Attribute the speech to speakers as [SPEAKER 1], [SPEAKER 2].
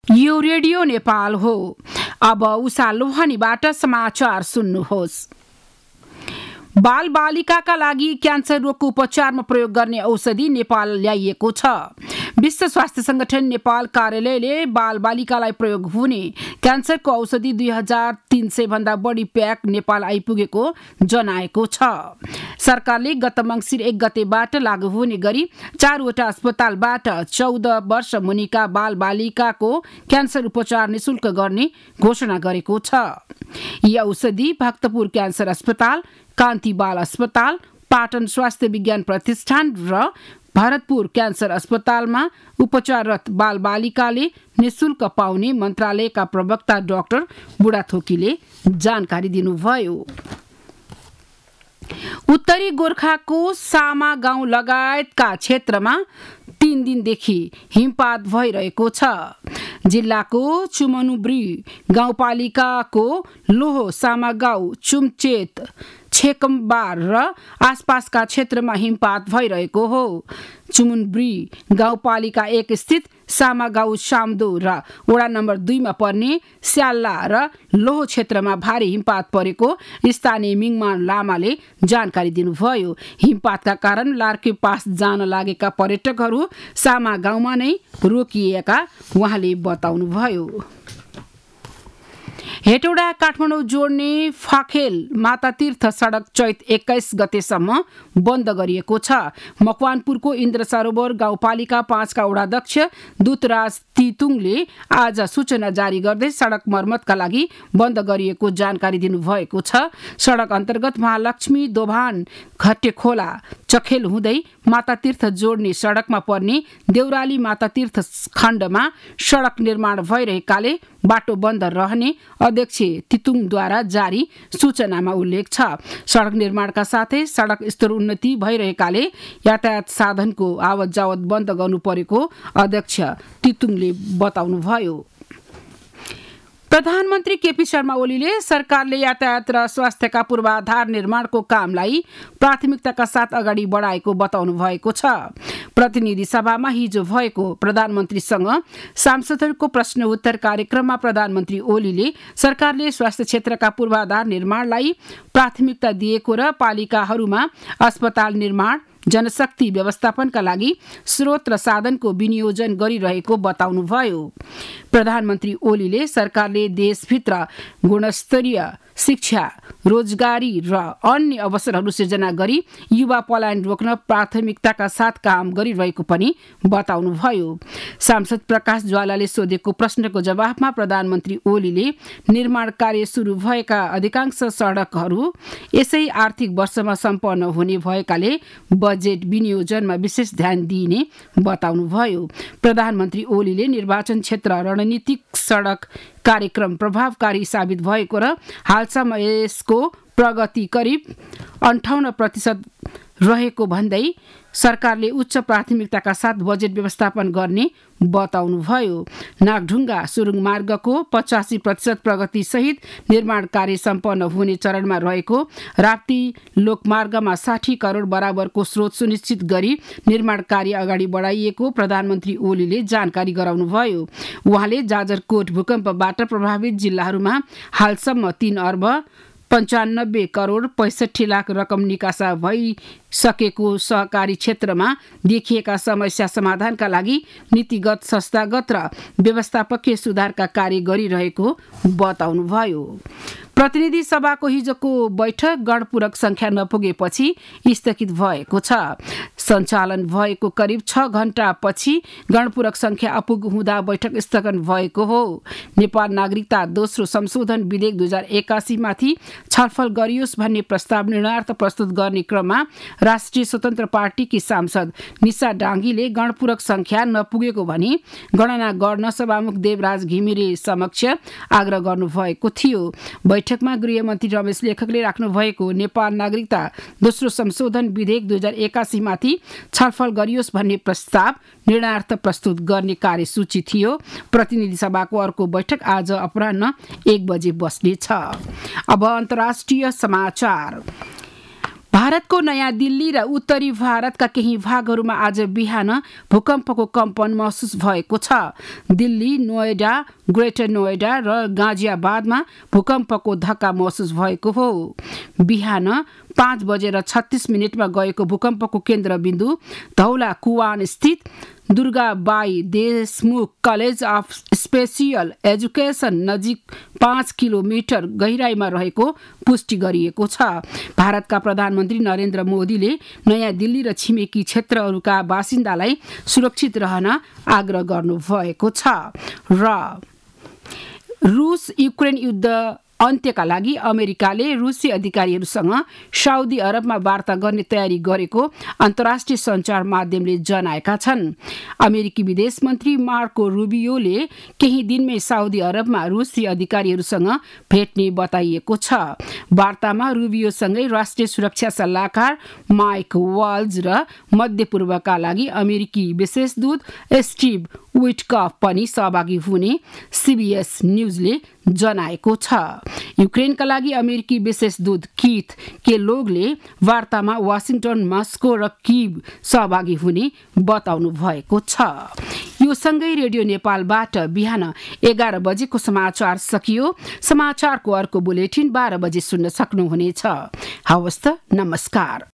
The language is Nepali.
[SPEAKER 1] यो रेडियो नेपाल हो। अब उषा लोहानीबाट समाचार सुन्नुहोस्। बाल बालिकाका लागि क्यान्सर रोगको उपचारमा प्रयोग गर्ने औषधि नेपाल ल्याइएको छ। विश्व स्वास्थ्य संगठन नेपाल कार्यालयले बाल बालिकालाई प्रयोग हुने क्यान्सरको औषधि 2300 भन्दा बढी प्याक नेपाल आइपुगेको जनाएको छ। सरकारले गत मङ्सिर 1 गतेबाट लागू हुने गरी 4वटा अस्पतालबाट 14 वर्ष मुनिका बाल बालिकाको क्यान्सर उपचार निशुल्क गर्ने घोषणा गरेको छ। यी औषधि भक्तपुर क्यान्सर अस्पताल, कान्ति बाल अस्पताल, पाटन स्वास्थ्य विज्ञान प्रतिष्ठान र भरतपुर क्यान्सर अस्पतालमा उपचाररत बाल बालिकाले निशुल्क पाउने मन्त्रालयका प्रवक्ता डाक्टर बुढाथोकीले जानकारी दिनुभयो। उत्तरी गोर्खाको सामा गाउँ लगायतका क्षेत्रमा 3 दिनदेखि हिमपात भइरहेको छ। जिल्लाको चुमनुब्री गाउँपालिकाको लोहो, सामा गाउँ, चुम्चेत, छेकम्बार र आसपासका क्षेत्रमा हिमपात भइरहेको हो। चुमुनब्री गाउँपालिका 1 स्थित सामा गाउँ, सामदो र वडा नम्बर 2 मा पर्ने स्याल्ला र लोहो क्षेत्रमा भारी हिमपात परेको स्थानीय मिङमान लामाले जानकारी दिनुभयो। हिमपातका कारण लार्के पास जान लागेका पर्यटकहरू सामा गाउँमा नै रोकिएका उहाँले बताउनुभयो। हेटौडा काठमाडौँ जोड्ने फाखेल मातातीर्थ सडक चैत 21 गतेसम्म बन्द गरिएको छ। मकवानपुरको इन्द्र सरोवर गाउँपालिका 5 का वडाध्यक्ष दूतराज तितुङले आज सूचना जारी गर्दै सडक मर्मतका लागि बन्द गरिएको जानकारी दिनुभएको छ। सडक अन्तर्गत महालक्ष्मी दोभान घट्टेखोला चखेल हुँदै मातातीर्थ जोड्ने सडकमा पर्ने देउराली मातातीर्थ खण्डमा सडक निर्माण भइरहेकाले बाटो बन्द रहने अध्यक्ष तितुङद्वारा जारी सूचनामा उल्लेख छ। सडक निर्माणका साथै सडक स्तर उन्नति भइरहेकाले यातायात साधनको आवत जावत बन्द गर्नु परेको अध्यक्ष तितुङले बताउनुभयो। प्रधानमन्त्री केपी शर्मा ओलीले सरकारले यातायात र स्वास्थ्यका पूर्वाधार निर्माणको कामलाई प्राथमिकताका साथ अगाडि बढाएको बताउनु भएको छ। प्रतिनिधि सभामा हिजो भएको प्रधानमन्त्रीसँग सांसदहरूको प्रश्न उत्तर कार्यक्रममा प्रधानमन्त्री ओलीले सरकारले स्वास्थ्य क्षेत्रका पूर्वाधार निर्माणलाई प्राथमिकता दिएको र पालिकाहरूमा अस्पताल निर्माण, जनशक्ति व्यवस्थापनका लागि स्रोत र साधनको विनियोजन गरिरहेको बताउनुभयो। प्रधानमन्त्री ओलीले सरकारले देशभित्र गुणस्तरीय शिक्षा, रोजगारी र अन्य अवसरहरू सिर्जना गरी युवा पलायन रोक्न प्राथमिकताका साथ काम गरिरहेको पनि बताउनुभयो। सांसद प्रकाश ज्वालाले सोधेको प्रश्नको जवाफमा प्रधानमन्त्री ओलीले निर्माण कार्य सुरु भएका अधिकांश सडकहरू यसै आर्थिक वर्षमा सम्पन्न हुने भएकाले बजेट विनियोजनमा विशेष ध्यान दिइने बताउनुभयो। प्रधानमन्त्री ओलीले निर्वाचन क्षेत्र रणनीतिक सडक कार्यक्रम प्रभावकारी साबित भएको र हालसम्म यसको प्रगति करिब 58% रहेको भन्दै सरकारले उच्च प्राथमिकताका साथ बजेट व्यवस्थापन गर्ने बताउनुभयो। नागढुङ्गा सुरुङ मार्गको 85% प्रगति सहित निर्माण कार्य सम्पन्न हुने चरणमा रहेको राप्ती लोकमार्गमा 60 करोड बराबरको स्रोत सुनिश्चित गरी निर्माण कार्य अगाडि बढाइएको प्रधानमन्त्री ओलीले जानकारी गराउनुभयो। उहाँले जाजरकोट भूकम्पबाट प्रभावित जिल्लाहरूमा हालसम्म 3 अर्ब 95 करोड 65 लाख रकम निकासा भइसकेको सहकारी क्षेत्रमा देखिएका समस्या समाधानका लागि नीतिगत, संस्थागत र व्यवस्थापकीय सुधारका कार्य गरिरहेको बताउनुभयो। प्रतिनिधि सभाको हिजोको बैठक गणपूरक संख्या नपुगेपछि स्थगित भएको छ। सञ्चालन भएको करिब 6 घण्टा पछि गणपूरक संख्या अपुग हुँदा बैठक स्थगन भएको हो। नेपाल नागरिकता दोस्रो संशोधन विधेयक 2081 माथि छलफल गरियोस् भन्ने प्रस्ताव निर्णयार्थ प्रस्तुत गर्ने क्रममा राष्ट्रिय स्वतन्त्र पार्टीकी सांसद निशा डाङ्गीले गणपूरक संख्या नपुगेको भनी गणना गर्न सभामुख देवराज घिमिरे समक्ष आग्रह गर्नुभएको थियो। बैठकमा गृहमन्त्री रमेश लेखकले राख्नु भएको नेपाल नागरिकता दोस्रो संशोधन विधेयक 2081 माथि छलफल गरियोस् भन्ने प्रस्ताव निर्णयार्थ प्रस्तुत गर्ने कार्यसूची थियो। प्रतिनिधि सभाको अर्को बैठक आज अपराह्न 1 बजे बस्नेछ। अब अन्तर्राष्ट्रिय समाचार। भारतको नयाँ दिल्ली र उत्तरी भारतका केही भागहरूमा आज बिहान भूकम्पको कम्पन महसुस भएको छ। दिल्ली, नोएडा, ग्रेटर नोएडा र गाजियाबादमा भूकम्पको धक्का महसुस भएको हो। बिहान 5:36 गएको भूकम्पको केन्द्रबिन्दु धौला कुवान स्थित Durgabai Deshmukh college of special education नजिक 5 किलोमिटर गहिराईमा रहेको पुष्टि गरिएको छ। भारतका प्रधानमन्त्री नरेन्द्र मोदीले नयाँ दिल्ली र छिमेकी क्षेत्रहरूका बासिन्दालाई सुरक्षित रहन आग्रह गर्नुभएको छ। र रुस युक्रेन युद्ध अन्त्यका लागि अमेरिकाले रुसी अधिकारीहरूसँग साउदी अरबमा वार्ता गर्ने तयारी गरेको अन्तर्राष्ट्रिय सञ्चार माध्यमले जनाएका छन्। अमेरिकी विदेश मन्त्री मार्को रुबियोले केही दिनमै साउदी अरबमा रुसी अधिकारीहरूसँग भेट्ने बताइएको छ। वार्तामा रुबियोसँगै राष्ट्रिय सुरक्षा सल्लाहकार माइक वाल्ज र मध्यपूर्वका लागि अमेरिकी विशेष दूत स्टिभ विटकफ पनि सहभागी हुने सीबीएस न्यूजले जनाएको छ। युक्रेनका लागि अमेरिकी विशेष दूत कीथ केलोगले वार्तामा वाशिंटन, मस्को र कीव सहभागी हुने बताउनु भएको छ। यो सँगै रेडियो नेपालबाट बिहान 11 बजेको समाचार सकियो। समाचारको अर्को बुलेटिन 12 बजे सुन्न सक्नुहुनेछ। हवस् त, नमस्कार।